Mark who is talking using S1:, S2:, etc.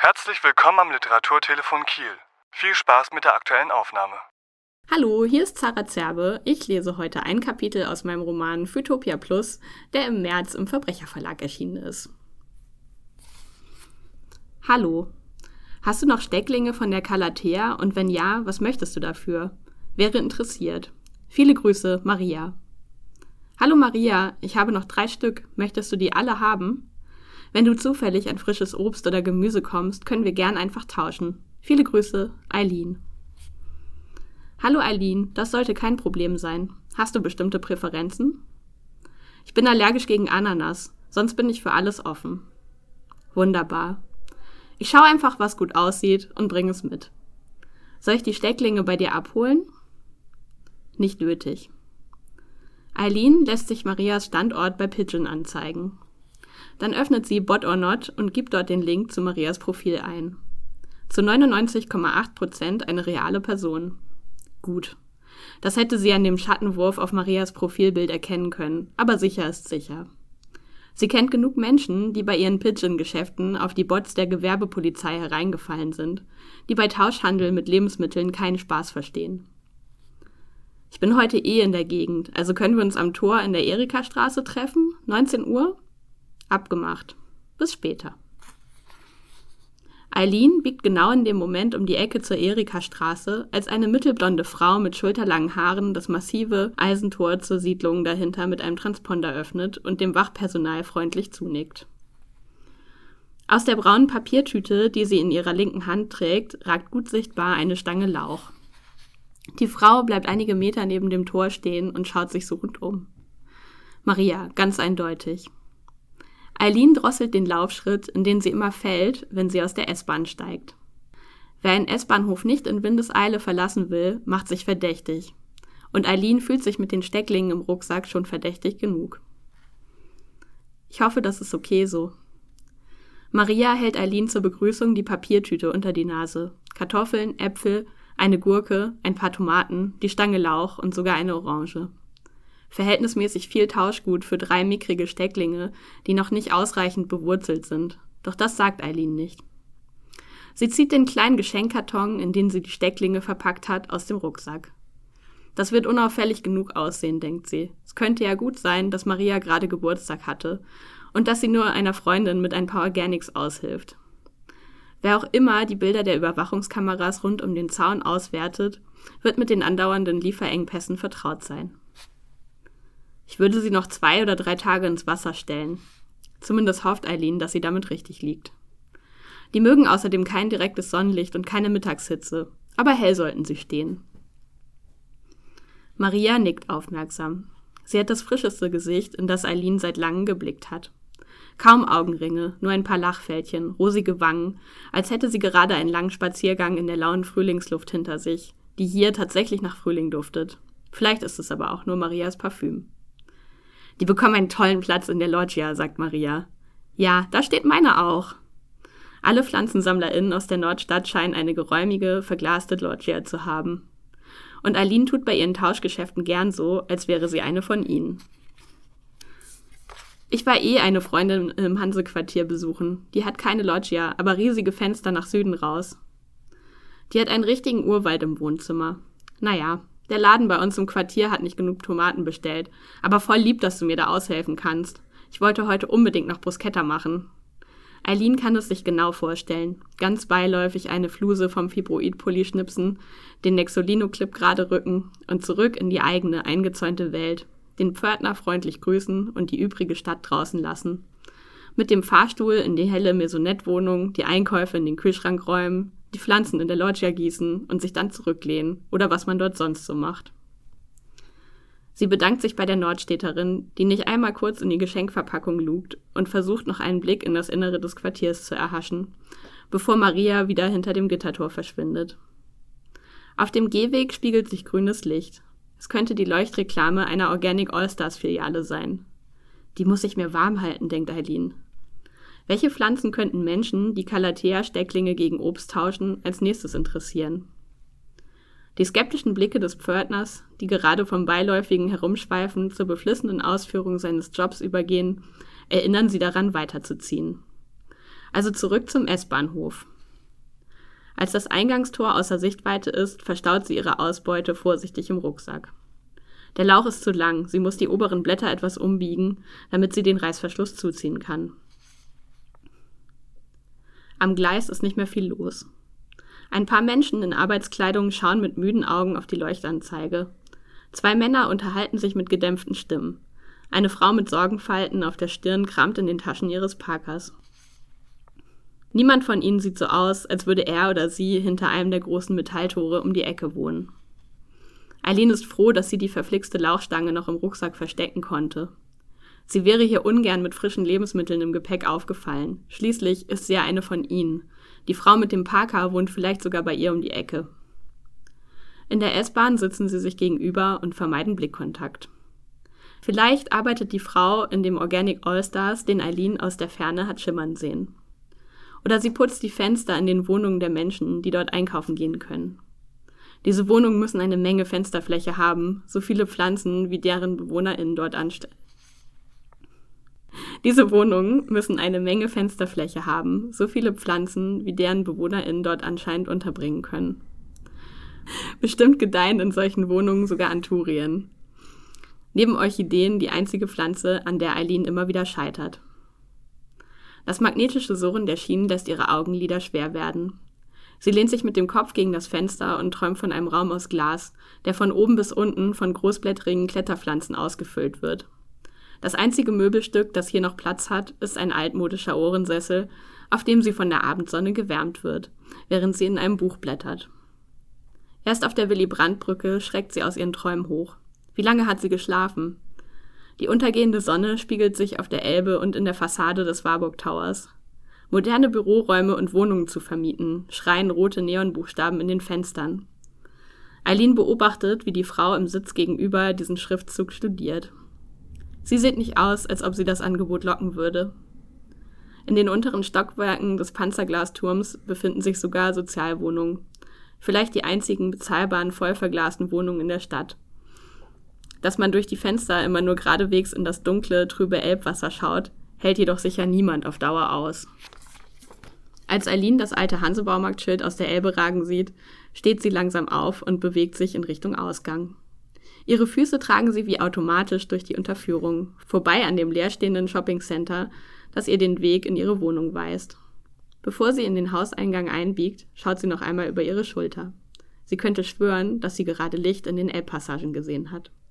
S1: Herzlich willkommen am Literaturtelefon Kiel. Viel Spaß mit der aktuellen Aufnahme.
S2: Hallo, hier ist Zara Zerbe. Ich lese heute ein Kapitel aus meinem Roman Phytopia Plus, der im März im Verbrecherverlag erschienen ist. Hallo. Hast du noch Stecklinge von der Calathea und wenn ja, was möchtest du dafür? Wäre interessiert. Viele Grüße, Maria. Hallo Maria, ich habe noch 3 Stück. Möchtest du die alle haben? Wenn du zufällig an frisches Obst oder Gemüse kommst, können wir gern einfach tauschen. Viele Grüße, Eileen. Hallo Eileen, das sollte kein Problem sein. Hast du bestimmte Präferenzen? Ich bin allergisch gegen Ananas, sonst bin ich für alles offen. Wunderbar. Ich schaue einfach, was gut aussieht und bringe es mit. Soll ich die Stecklinge bei dir abholen? Nicht nötig. Eileen lässt sich Marias Standort bei Pigeon anzeigen. Dann öffnet sie Bot or Not und gibt dort den Link zu Marias Profil ein. Zu 99,8% eine reale Person. Gut. Das hätte sie an dem Schattenwurf auf Marias Profilbild erkennen können, aber sicher ist sicher. Sie kennt genug Menschen, die bei ihren Pigeon-Geschäften auf die Bots der Gewerbepolizei hereingefallen sind, die bei Tauschhandel mit Lebensmitteln keinen Spaß verstehen. Ich bin heute in der Gegend, also können wir uns am Tor in der Erikastraße treffen? 19 Uhr? Abgemacht. Bis später. Eileen biegt genau in dem Moment um die Ecke zur Erikastraße, als eine mittelblonde Frau mit schulterlangen Haaren das massive Eisentor zur Siedlung dahinter mit einem Transponder öffnet und dem Wachpersonal freundlich zunickt. Aus der braunen Papiertüte, die sie in ihrer linken Hand trägt, ragt gut sichtbar eine Stange Lauch. Die Frau bleibt einige Meter neben dem Tor stehen und schaut sich suchend um. Maria, ganz eindeutig. Eileen drosselt den Laufschritt, in den sie immer fällt, wenn sie aus der S-Bahn steigt. Wer einen S-Bahnhof nicht in Windeseile verlassen will, macht sich verdächtig. Und Eileen fühlt sich mit den Stecklingen im Rucksack schon verdächtig genug. Ich hoffe, das ist okay so. Maria hält Eileen zur Begrüßung die Papiertüte unter die Nase. Kartoffeln, Äpfel, eine Gurke, ein paar Tomaten, die Stange Lauch und sogar eine Orange. Verhältnismäßig viel Tauschgut für 3 mickrige Stecklinge, die noch nicht ausreichend bewurzelt sind. Doch das sagt Eileen nicht. Sie zieht den kleinen Geschenkkarton, in den sie die Stecklinge verpackt hat, aus dem Rucksack. Das wird unauffällig genug aussehen, denkt sie. Es könnte ja gut sein, dass Maria gerade Geburtstag hatte und dass sie nur einer Freundin mit ein paar Organics aushilft. Wer auch immer die Bilder der Überwachungskameras rund um den Zaun auswertet, wird mit den andauernden Lieferengpässen vertraut sein. Ich würde sie noch 2 oder 3 Tage ins Wasser stellen. Zumindest hofft Eileen, dass sie damit richtig liegt. Die mögen außerdem kein direktes Sonnenlicht und keine Mittagshitze, aber hell sollten sie stehen. Maria nickt aufmerksam. Sie hat das frischeste Gesicht, in das Eileen seit langem geblickt hat. Kaum Augenringe, nur ein paar Lachfältchen, rosige Wangen, als hätte sie gerade einen langen Spaziergang in der lauen Frühlingsluft hinter sich, die hier tatsächlich nach Frühling duftet. Vielleicht ist es aber auch nur Marias Parfüm. Die bekommen einen tollen Platz in der Loggia, sagt Maria. Ja, da steht meine auch. Alle PflanzensammlerInnen aus der Nordstadt scheinen eine geräumige, verglaste Loggia zu haben. Und Eileen tut bei ihren Tauschgeschäften gern so, als wäre sie eine von ihnen. Ich war eine Freundin im Hanse-Quartier besuchen. Die hat keine Loggia, aber riesige Fenster nach Süden raus. Die hat einen richtigen Urwald im Wohnzimmer. Naja, der Laden bei uns im Quartier hat nicht genug Tomaten bestellt, aber voll lieb, dass du mir da aushelfen kannst. Ich wollte heute unbedingt noch Bruschetta machen. Eileen kann es sich genau vorstellen. Ganz beiläufig eine Fluse vom Fibroid-Pulli schnipsen, den Nexolino-Clip gerade rücken und zurück in die eigene, eingezäunte Welt, den Pförtner freundlich grüßen und die übrige Stadt draußen lassen. Mit dem Fahrstuhl in die helle Maisonette-Wohnung, die Einkäufe in den Kühlschrank räumen, die Pflanzen in der Loggia gießen und sich dann zurücklehnen oder was man dort sonst so macht. Sie bedankt sich bei der Nordstädterin, die nicht einmal kurz in die Geschenkverpackung lugt und versucht noch einen Blick in das Innere des Quartiers zu erhaschen, bevor Maria wieder hinter dem Gittertor verschwindet. Auf dem Gehweg spiegelt sich grünes Licht. Es könnte die Leuchtreklame einer Organic Allstars-Filiale sein. Die muss ich mir warm halten, denkt Eileen. Welche Pflanzen könnten Menschen, die Calathea-Stecklinge gegen Obst tauschen, als nächstes interessieren? Die skeptischen Blicke des Pförtners, die gerade vom beiläufigen Herumschweifen zur beflissenen Ausführung seines Jobs übergehen, erinnern sie daran, weiterzuziehen. Also zurück zum S-Bahnhof. Als das Eingangstor außer Sichtweite ist, verstaut sie ihre Ausbeute vorsichtig im Rucksack. Der Lauch ist zu lang, sie muss die oberen Blätter etwas umbiegen, damit sie den Reißverschluss zuziehen kann. Am Gleis ist nicht mehr viel los. Ein paar Menschen in Arbeitskleidung schauen mit müden Augen auf die Leuchtanzeige. 2 Männer unterhalten sich mit gedämpften Stimmen. Eine Frau mit Sorgenfalten auf der Stirn kramt in den Taschen ihres Parkers. Niemand von ihnen sieht so aus, als würde er oder sie hinter einem der großen Metalltore um die Ecke wohnen. Eileen ist froh, dass sie die verflixte Lauchstange noch im Rucksack verstecken konnte. Sie wäre hier ungern mit frischen Lebensmitteln im Gepäck aufgefallen. Schließlich ist sie ja eine von ihnen. Die Frau mit dem Parker wohnt vielleicht sogar bei ihr um die Ecke. In der S-Bahn sitzen sie sich gegenüber und vermeiden Blickkontakt. Vielleicht arbeitet die Frau in dem Organic All-Stars, den Eileen aus der Ferne hat schimmern sehen. Oder sie putzt die Fenster in den Wohnungen der Menschen, die dort einkaufen gehen können. Diese Wohnungen müssen eine Menge Fensterfläche haben, so viele Pflanzen, wie deren BewohnerInnen dort anstellen. Diese Wohnungen müssen eine Menge Fensterfläche haben, so viele Pflanzen, wie deren BewohnerInnen dort anscheinend unterbringen können. Bestimmt gedeihen in solchen Wohnungen sogar Anthurien. Neben Orchideen die einzige Pflanze, an der Eileen immer wieder scheitert. Das magnetische Surren der Schienen lässt ihre Augenlider schwer werden. Sie lehnt sich mit dem Kopf gegen das Fenster und träumt von einem Raum aus Glas, der von oben bis unten von großblättrigen Kletterpflanzen ausgefüllt wird. Das einzige Möbelstück, das hier noch Platz hat, ist ein altmodischer Ohrensessel, auf dem sie von der Abendsonne gewärmt wird, während sie in einem Buch blättert. Erst auf der Willy-Brandt-Brücke schreckt sie aus ihren Träumen hoch. Wie lange hat sie geschlafen? Die untergehende Sonne spiegelt sich auf der Elbe und in der Fassade des Warburg Towers. Moderne Büroräume und Wohnungen zu vermieten, schreien rote Neonbuchstaben in den Fenstern. Eileen beobachtet, wie die Frau im Sitz gegenüber diesen Schriftzug studiert. Sie sieht nicht aus, als ob sie das Angebot locken würde. In den unteren Stockwerken des Panzerglasturms befinden sich sogar Sozialwohnungen. Vielleicht die einzigen bezahlbaren, voll verglasten Wohnungen in der Stadt. Dass man durch die Fenster immer nur geradewegs in das dunkle, trübe Elbwasser schaut, hält jedoch sicher niemand auf Dauer aus. Als Eileen das alte Hansebaumarktschild aus der Elbe ragen sieht, steht sie langsam auf und bewegt sich in Richtung Ausgang. Ihre Füße tragen sie wie automatisch durch die Unterführung, vorbei an dem leerstehenden Shoppingcenter, das ihr den Weg in ihre Wohnung weist. Bevor sie in den Hauseingang einbiegt, schaut sie noch einmal über ihre Schulter. Sie könnte schwören, dass sie gerade Licht in den Elbpassagen gesehen hat.